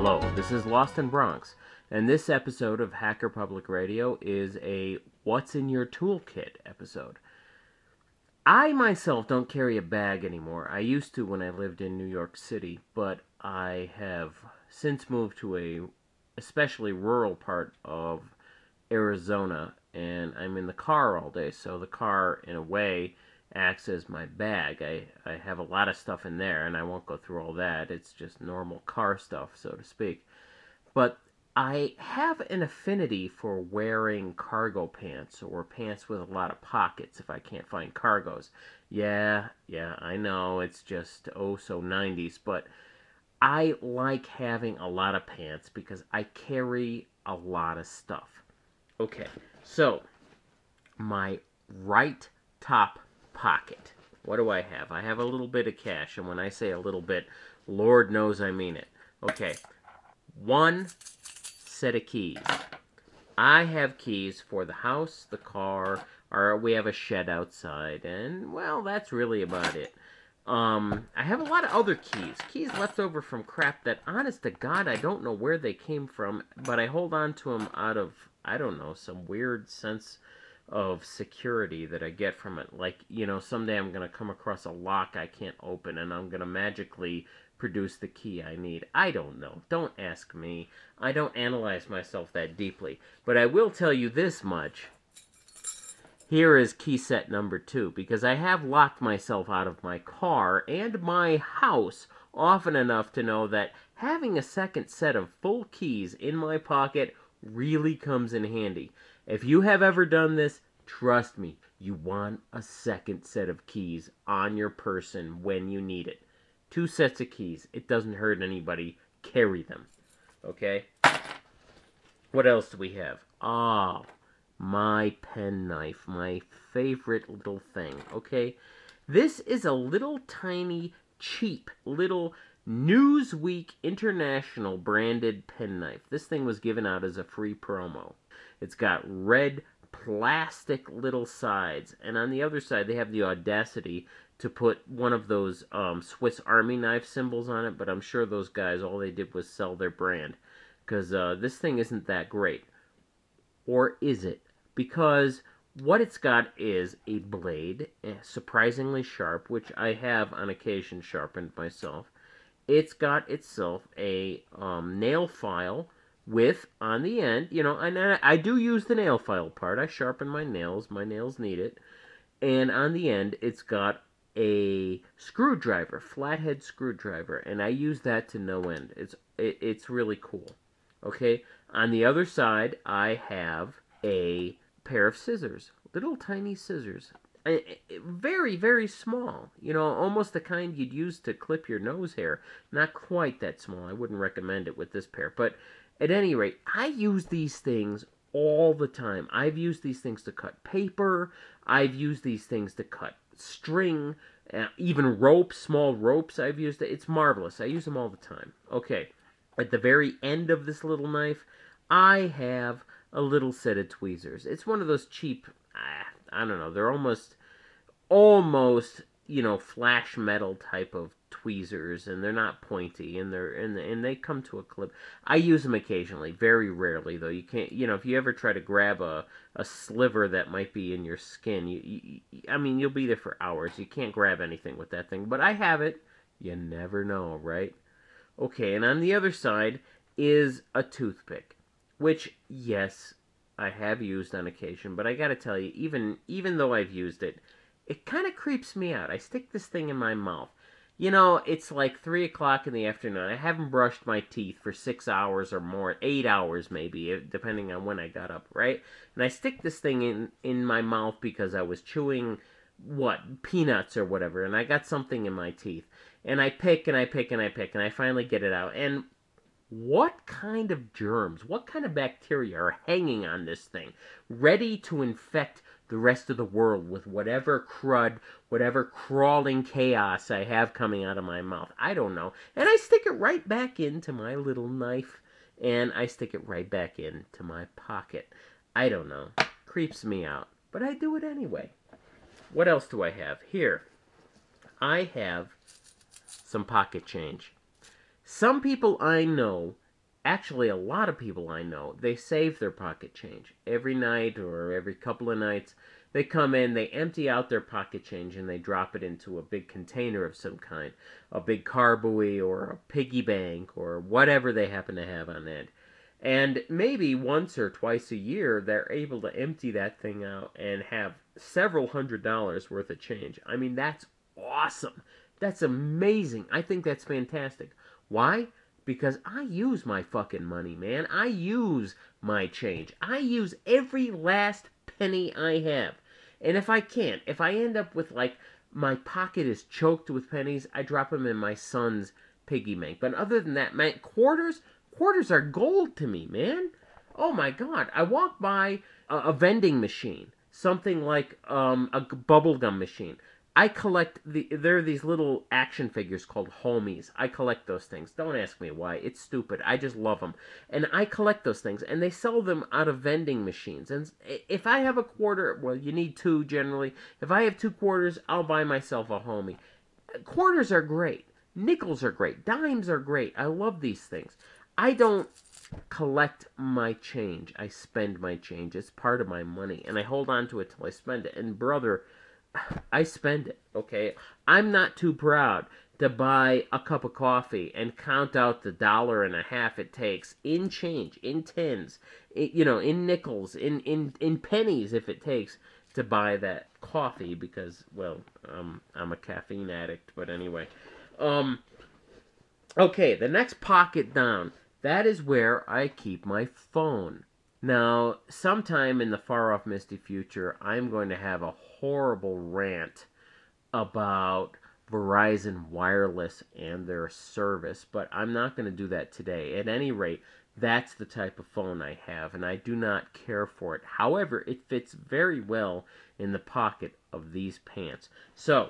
Hello, this is Lost in Bronx, and this episode of Hacker Public Radio is a What's in Your Toolkit episode. I myself don't carry a bag anymore. I used to when I lived in New York City, but I have since moved to a especially rural part of Arizona, and I'm in the car all day, so the car, in a way, acts as my bag. I have a lot of stuff in there, and I won't go through all that. It's just normal car stuff, so to speak. But I have an affinity for wearing cargo pants or pants with a lot of pockets if I can't find cargos. Yeah, I know it's just so 90s, but I like having a lot of pants because I carry a lot of stuff. Okay, so my right top pocket. What do I have? I have a little bit of cash, and when I say a little bit, Lord knows I mean it. Okay, one set of keys. I have keys for the house, the car, or we have a shed outside, and, well, that's really about it. I have a lot of other keys left over from crap that, honest to God, I don't know where they came from, but I hold on to them out of, I don't know, some weird sense of security that I get from it. Like, someday I'm going to come across a lock I can't open, and I'm going to magically produce the key I need. I don't know. Don't ask me. I don't analyze myself that deeply. But I will tell you this much. Here is key set number 2, because I have locked myself out of my car and my house often enough to know that having a second set of full keys in my pocket really comes in handy. If you have ever done this, trust me, you want a second set of keys on your person when you need it. 2 sets of keys. It doesn't hurt anybody. Carry them. Okay? What else do we have? My penknife, my favorite little thing, okay? This is a little tiny, cheap, little Newsweek International branded penknife. This thing was given out as a free promo. It's got red plastic little sides, and on the other side they have the audacity to put one of those Swiss Army knife symbols on it, but I'm sure those guys, all they did was sell their brand, because this thing isn't that great. Or is it? Because what it's got is a blade, surprisingly sharp, which I have on occasion sharpened myself. It's got itself a nail file with, on the end, and I do use the nail file part. I sharpen my nails need it. And on the end, it's got a screwdriver, flathead screwdriver, and I use that to no end. It's really cool. Okay, on the other side, I have a pair of scissors, little tiny scissors, very, very small. Almost the kind you'd use to clip your nose hair. Not quite that small. I wouldn't recommend it with this pair, but at any rate, I use these things all the time. I've used these things to cut paper. I've used these things to cut string, even ropes, small ropes. I've used it. It's marvelous. I use them all the time. Okay, at the very end of this little knife, I have a little set of tweezers. It's one of those cheap, I don't know, they're almost, flash metal type of tweezers, and they're not pointy, and they come to a clip. I use them occasionally, very rarely though. You can't, if you ever try to grab a sliver that might be in your skin, you'll be there for hours. You can't grab anything with that thing, but I have it. You never know, right? Okay, and on the other side is a toothpick, which, yes, I have used on occasion, but I gotta tell you, even though I've used it, it kind of creeps me out. I stick this thing in my mouth. It's like 3 o'clock in the afternoon. I haven't brushed my teeth for 6 hours or more, 8 hours maybe, depending on when I got up, right? And I stick this thing in my mouth because I was chewing, peanuts or whatever, and I got something in my teeth. And I pick and I pick and I pick, and I finally get it out. And what kind of germs, what kind of bacteria are hanging on this thing, ready to infect the rest of the world with whatever crud, whatever crawling chaos I have coming out of my mouth? I don't know. And I stick it right back into my little knife, and I stick it right back into my pocket. I don't know. Creeps me out. But I do it anyway. What else do I have? Here, I have some pocket change. Some people I know actually, a lot of people I know, they save their pocket change. Every night or every couple of nights, they come in, they empty out their pocket change, and they drop it into a big container of some kind. A big car buoy or a piggy bank or whatever they happen to have on hand. And maybe once or twice a year, they're able to empty that thing out and have several $100s worth of change. I mean, that's awesome. That's amazing. I think that's fantastic. Why? Because I use my fucking money, man. I use my change. I use every last penny I have. And if I can't, if I end up with like my pocket is choked with pennies, I drop them in my son's piggy bank. But other than that, man, quarters are gold to me, man. Oh my god. I walk by a vending machine, something like a bubblegum machine. I collect there are these little action figures called homies. I collect those things. Don't ask me why. It's stupid. I just love them. And I collect those things. And they sell them out of vending machines. And if I have a quarter, well, you need two generally. If I have 2 quarters, I'll buy myself a homie. Quarters are great. Nickels are great. Dimes are great. I love these things. I don't collect my change. I spend my change. It's part of my money. And I hold on to it till I spend it. And brother, I spend it, okay? I'm not too proud to buy a cup of coffee and count out the $1.50 it takes in change, in tens, in nickels, in pennies if it takes to buy that coffee because, well, I'm a caffeine addict. But anyway, okay, the next pocket down, that is where I keep my phone. Now, sometime in the far-off misty future, I'm going to have a horrible rant about Verizon Wireless and their service, but I'm not going to do that today. At any rate, that's the type of phone I have, and I do not care for it. However, it fits very well in the pocket of these pants. So,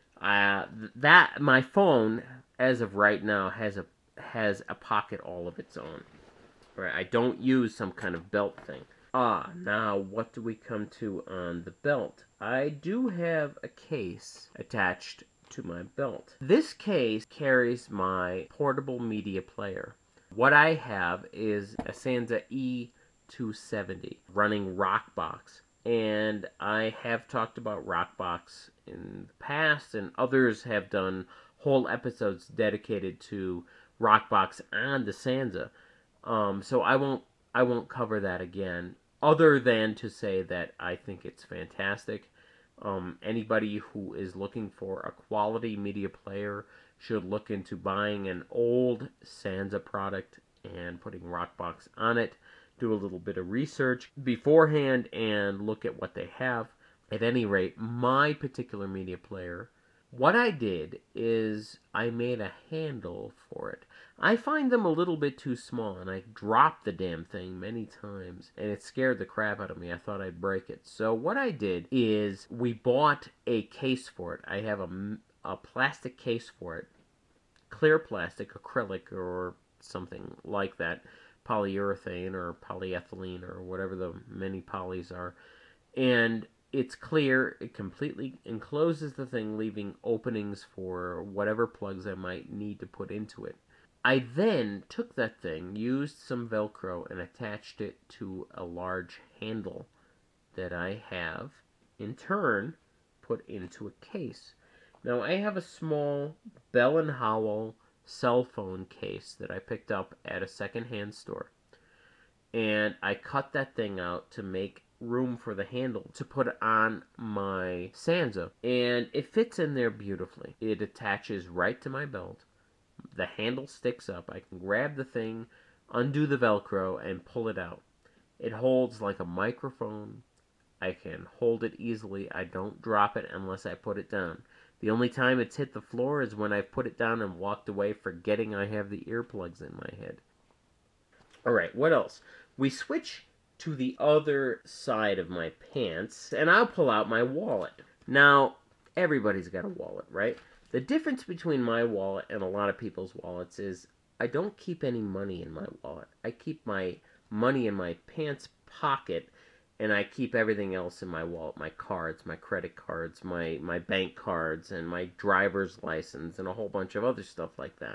that my phone, as of right now, has a pocket all of its own. Right, I don't use some kind of belt thing. Now what do we come to on the belt? I do have a case attached to my belt. This case carries my portable media player. What I have is a Sansa E270 running Rockbox. And I have talked about Rockbox in the past, and others have done whole episodes dedicated to Rockbox and the Sansa. So I won't cover that again, other than to say that I think it's fantastic. Anybody who is looking for a quality media player should look into buying an old Sansa product and putting Rockbox on it. Do a little bit of research beforehand and look at what they have. At any rate, my particular media player, what I did is I made a handle for it. I find them a little bit too small, and I dropped the damn thing many times, and it scared the crap out of me. I thought I'd break it. So what I did is we bought a case for it. I have a plastic case for it, clear plastic, acrylic, or something like that, polyurethane or polyethylene or whatever the many polys are, and it's clear. It completely encloses the thing, leaving openings for whatever plugs I might need to put into it. I then took that thing, used some Velcro, and attached it to a large handle that I have, in turn, put into a case. Now, I have a small Bell & Howell cell phone case that I picked up at a secondhand store. And I cut that thing out to make room for the handle to put on my Sansa. And it fits in there beautifully. It attaches right to my belt. The handle sticks up. I can grab the thing, undo the Velcro, and pull it out. It holds like a microphone. I can hold it easily. I don't drop it unless I put it down. The only time it's hit the floor is when I've put it down and walked away forgetting I have the earplugs in my head. Alright, what else? We switch to the other side of my pants, and I'll pull out my wallet. Now, everybody's got a wallet, right? The difference between my wallet and a lot of people's wallets is I don't keep any money in my wallet. I keep my money in my pants pocket, and I keep everything else in my wallet. My cards, my credit cards, my bank cards, and my driver's license, and a whole bunch of other stuff like that.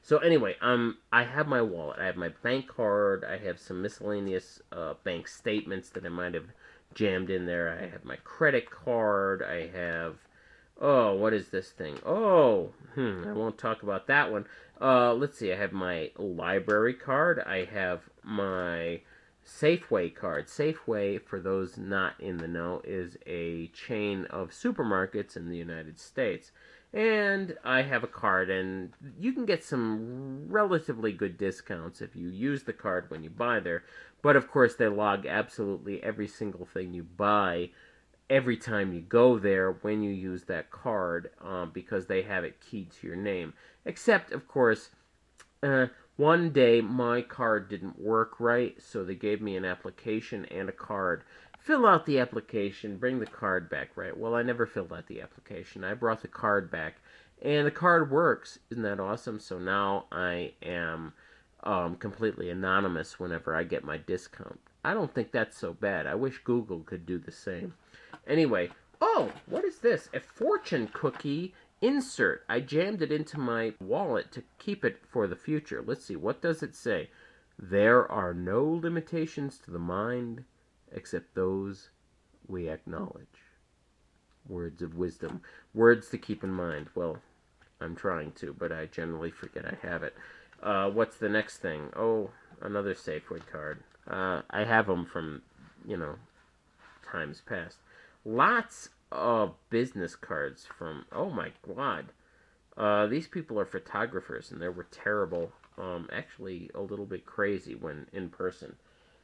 So anyway, I have my wallet. I have my bank card. I have some miscellaneous bank statements that I might have jammed in there. I have my credit card. I have, oh, what is this thing? Oh, I won't talk about that one. Let's see. I have my library card. I have my Safeway card. Safeway, for those not in the know, is a chain of supermarkets in the United States. And I have a card, and you can get some relatively good discounts if you use the card when you buy there. But of course, they log absolutely every single thing you buy every time you go there when you use that card, because they have it keyed to your name. Except, of course, uh, one day my card didn't work right, so they gave me an application and a card. Fill out the application, bring the card back, right? Well, I never filled out the application. I brought the card back, and the card works. Isn't that awesome? So now I am completely anonymous whenever I get my discount. I don't think that's so bad. I wish Google could do the same. Anyway, oh, what is this? A fortune cookie insert. I jammed it into my wallet to keep it for the future. Let's see, what does it say? There are no limitations to the mind except those we acknowledge. Words of wisdom. Words to keep in mind. Well, I'm trying to, but I generally forget I have it. What's the next thing? Oh, another Safeway card. I have them from, times past. Lots of business cards from, oh my god. These people are photographers, and they were terrible. Actually, a little bit crazy when in person.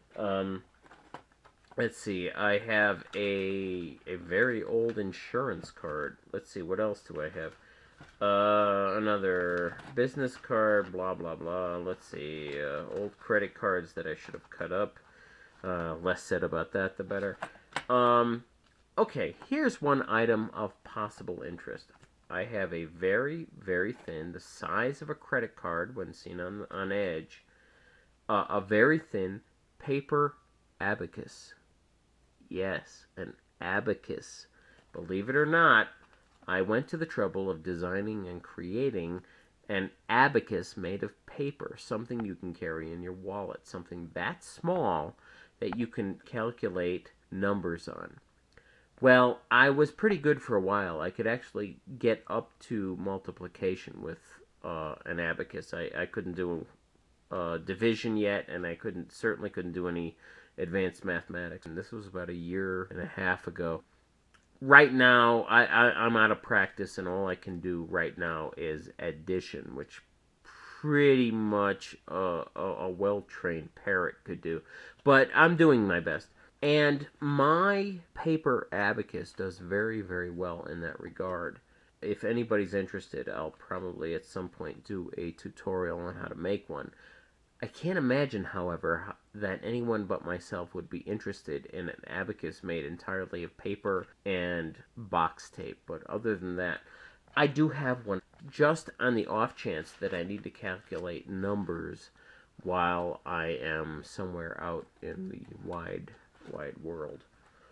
Let's see. I have a very old insurance card. Let's see. What else do I have? Another business card. Blah blah blah. Let's see. Old credit cards that I should have cut up. Less said about that, the better. Okay. Here's one item of possible interest. I have a very, very thin, the size of a credit card when seen on edge, a very thin paper abacus. Yes, an abacus. Believe it or not, I went to the trouble of designing and creating an abacus made of paper, something you can carry in your wallet, something that small that you can calculate numbers on. Well, I was pretty good for a while. I could actually get up to multiplication with an abacus. I couldn't do division yet, and I certainly couldn't do any advanced mathematics. And this was about a year and a half ago. Right now, I'm out of practice, and all I can do right now is addition, which pretty much a well-trained parrot could do. But I'm doing my best. And my paper abacus does very, very well in that regard. If anybody's interested, I'll probably at some point do a tutorial on how to make one. I can't imagine, however, that anyone but myself would be interested in an abacus made entirely of paper and box tape. But other than that, I do have one just on the off chance that I need to calculate numbers while I am somewhere out in the wide world.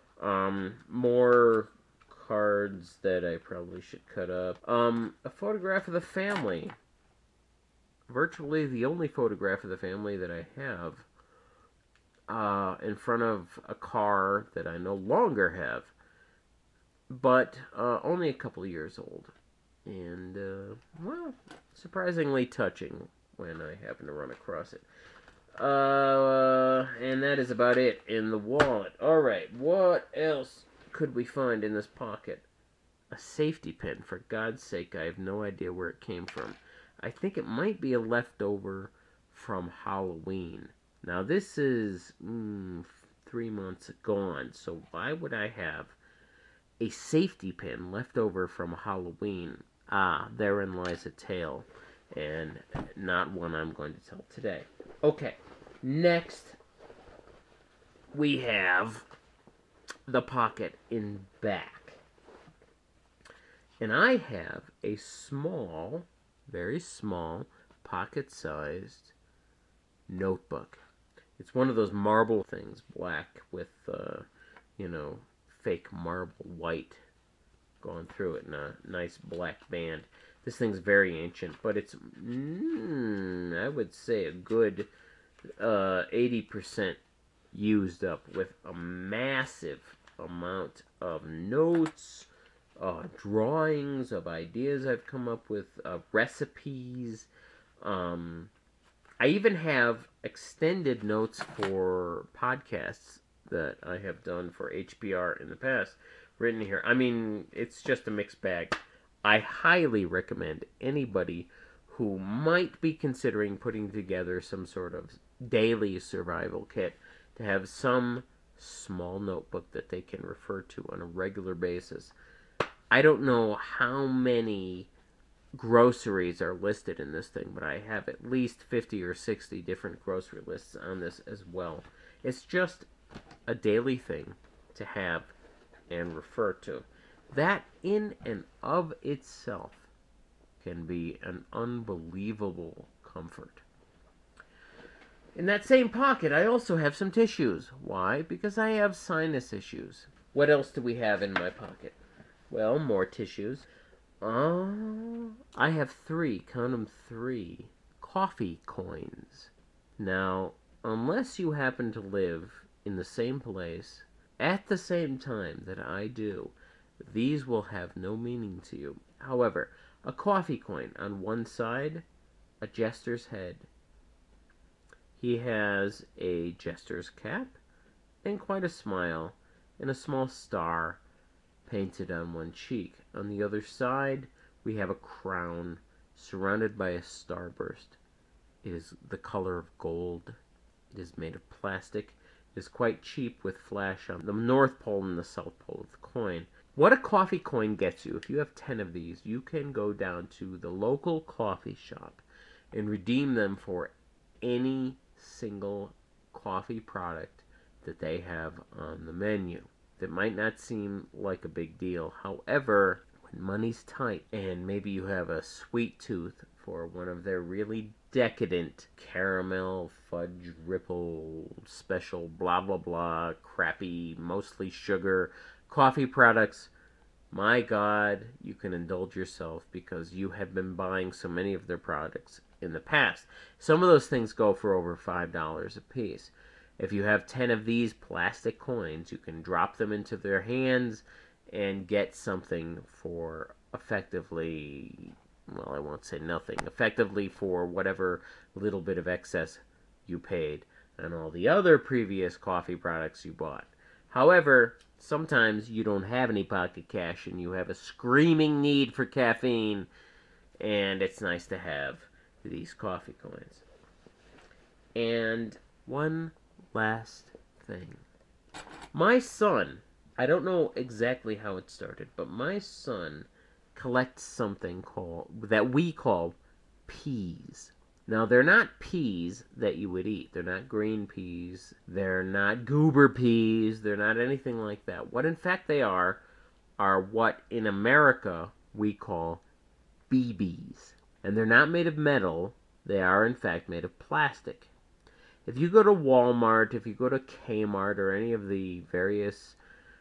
More cards that I probably should cut up. A photograph of the family. Virtually the only photograph of the family that I have, in front of a car that I no longer have, but only a couple of years old. And, well, surprisingly touching when I happen to run across it. And that is about it in the wallet. Alright, what else could we find in this pocket? A safety pin. For God's sake, I have no idea where it came from. I think it might be a leftover from Halloween. Now, this is 3 months gone, so why would I have a safety pin left over from Halloween? Ah, therein lies a tale, and not one I'm going to tell today. Okay, next we have the pocket in back. And I have a small, very small, pocket-sized notebook. It's one of those marble things, black with, fake marble white going through it in a nice black band. This thing's very ancient, but it's, I would say, a good 80% used up with a massive amount of notes, drawings of ideas I've come up with, recipes. I even have extended notes for podcasts that I have done for HPR in the past written here. I mean, it's just a mixed bag. I highly recommend anybody who might be considering putting together some sort of daily survival kit to have some small notebook that they can refer to on a regular basis. I don't know how many groceries are listed in this thing, but I have at least 50 or 60 different grocery lists on this as well. It's just a daily thing to have and refer to. That in and of itself can be an unbelievable comfort. In that same pocket, I also have some tissues. Why? Because I have sinus issues. What else do we have in my pocket? Well, more tissues. I have 3, count them 3, coffee coins. Now, unless you happen to live in the same place at the same time that I do, these will have no meaning to you. However, a coffee coin on one side, a jester's head. He has a jester's cap and quite a smile and a small star painted on one cheek. On the other side, we have a crown surrounded by a starburst. It is the color of gold. It is made of plastic. It is quite cheap with flash on the North Pole and the South Pole of the coin. What a coffee coin gets you, if you have 10 of these, you can go down to the local coffee shop and redeem them for any single coffee product that they have on the menu. That might not seem like a big deal. However, when money's tight and maybe you have a sweet tooth for one of their really decadent caramel fudge ripple special blah blah blah crappy mostly sugar coffee products, my God, you can indulge yourself because you have been buying so many of their products in the past. Some of those things go for over $5 a piece. If you have 10 of these plastic coins, you can drop them into their hands and get something for effectively, well, I won't say nothing, effectively for whatever little bit of excess you paid on all the other previous coffee products you bought. However, sometimes you don't have any pocket cash and you have a screaming need for caffeine, and it's nice to have these coffee coins. And one last thing. My son, I don't know exactly how it started, but my son collects something that we call peas. Now, they're not peas that you would eat. They're not green peas. They're not goober peas. They're not anything like that. What, in fact, they are what in America we call BBs. And they're not made of metal. They are, in fact, made of plastic. If you go to Walmart, if you go to Kmart, or any of the various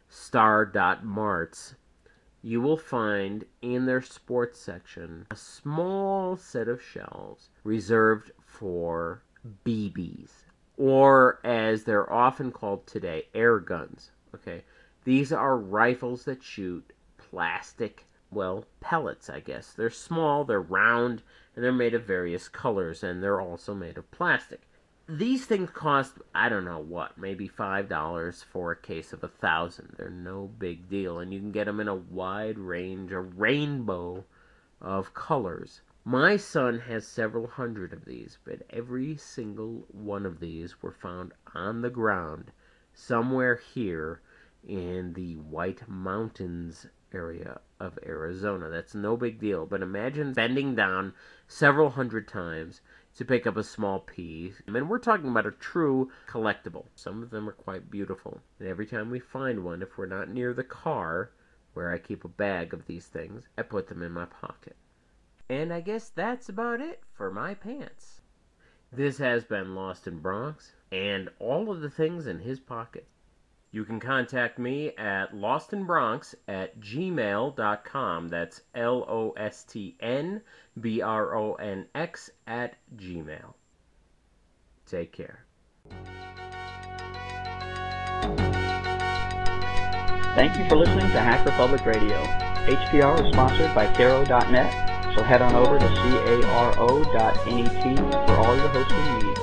star.marts, you will find in their sports section a small set of shelves reserved for BBs, or as they're often called today, air guns. Okay, these are rifles that shoot plastic, well, pellets, I guess. They're small, they're round, and they're made of various colors, and they're also made of plastic. These things cost, I don't know what, maybe $5 for a case of 1,000. They're no big deal, and you can get them in a wide range, a rainbow of colors. My son has several hundred of these, but every single one of these were found on the ground somewhere here in the White Mountains area of Arizona. That's no big deal, but imagine bending down several hundred times to pick up a small pea. And we're talking about a true collectible. Some of them are quite beautiful. And every time we find one, if we're not near the car, where I keep a bag of these things, I put them in my pocket. And I guess that's about it for my pants. This has been Lost in Bronx, and all of the things in his pocket. You can contact me at lostnbronx@gmail.com. That's LOSTNBRONX@gmail. Take care. Thank you for listening to Hacker Public Radio. HPR is sponsored by Caro.net, so head on over to caro.net for all your hosting needs.